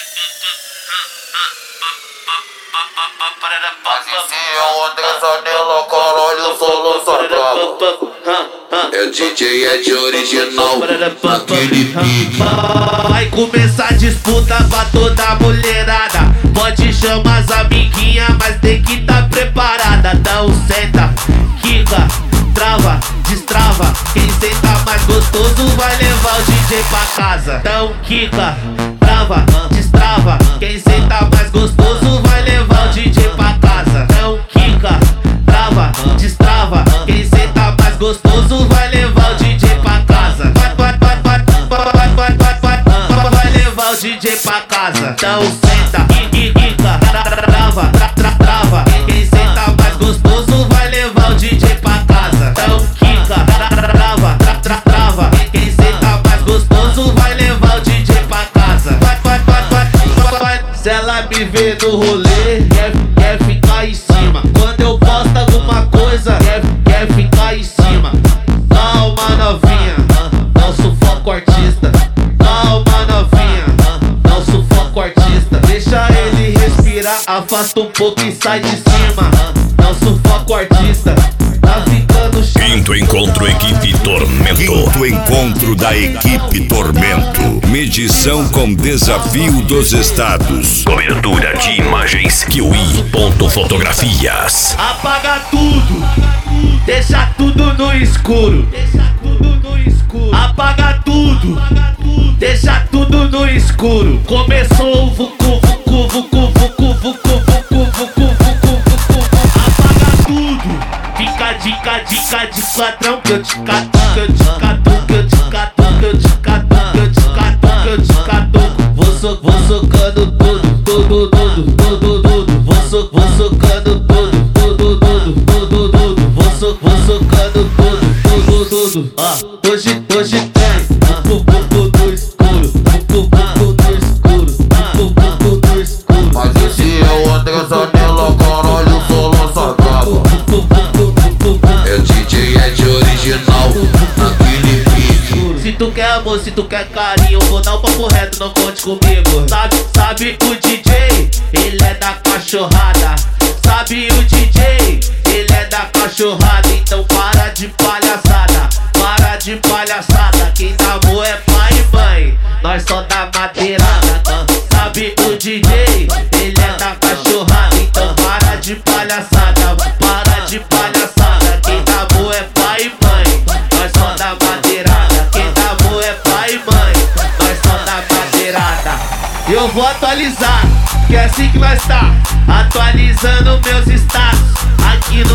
É DJ Ed original naquele pique. Vai começar a disputa pra toda mulherada. Pode chamar as amiguinhas, mas tem que tá preparada. Então senta, quica, trava, destrava. Quem senta mais gostoso vai levar o DJ pra casa. Então quica, trava, destrava. Quem senta mais gostoso vai levar o DJ pra casa. Então quica, trava, destrava. Quem senta mais gostoso vai levar o DJ pra casa. Vai levar o DJ pra casa. Então senta, quica, trava, trava. Quem senta mais gostoso vai levar o DJ pra casa. Então quica, trava, trava. Quem senta mais gostoso vai levar o DJ pra casa. Se ela me vê no rolê, quer ficar em cima. Quando eu posto alguma coisa, quer ficar em cima. Calma novinha, não sufoca o artista. Calma novinha, não sufoca o artista. Deixa ele respirar, afasta um pouco e sai de cima. Não sufoca o artista, tá ficando chato. Quinto encontro Equipe Tormento. Quinto encontro da Equipe Tormento. Medição com desafio dos estados. Cobertura de imagens QI.fotografias. Apaga tudo, deixa tudo no escuro. Apaga tudo, deixa tudo no escuro. Começou o vucu, vucu, vucu, vucu, vucu, vucu, vucu, vucu, vucu. Apaga tudo, fica dica de ladrão que eu te cato, que eu te cato, que eu te cato, que eu te cato, que eu te cato, que eu te cato. Vou socando tudo, tudo, tudo, tudo, tudo. Vou socando tudo, tudo, tudo, tudo, tudo. Vou socando tudo, tudo, tudo. Hoje tem vucu do escuro, vucu do escuro, vucu do escuro. Mas esse é o Andressa Nela, caralho, solo sacaba. É DJ Ed original naquele pique. Se tu quer amor, se tu quer carinho, vou dar um papo reto, não conte comigo. Sabe o DJ, ele é da cachorrada. Sabe o DJ, ele é da cachorrada. Então para de palhaçada, para de palhaçada. Quem dá amor é pai e mãe, nós só dá madeirada. Sabe o DJ, ele é da cachorrada. Então para de palhaçada, para de palhaçada. Quem dá amor é pai e mãe, nós só dá madeirada. Quem dá amor é pai e mãe, nós só dá madeirada. Eu vou atualizar, que é assim que nós tá atualizando meus status aqui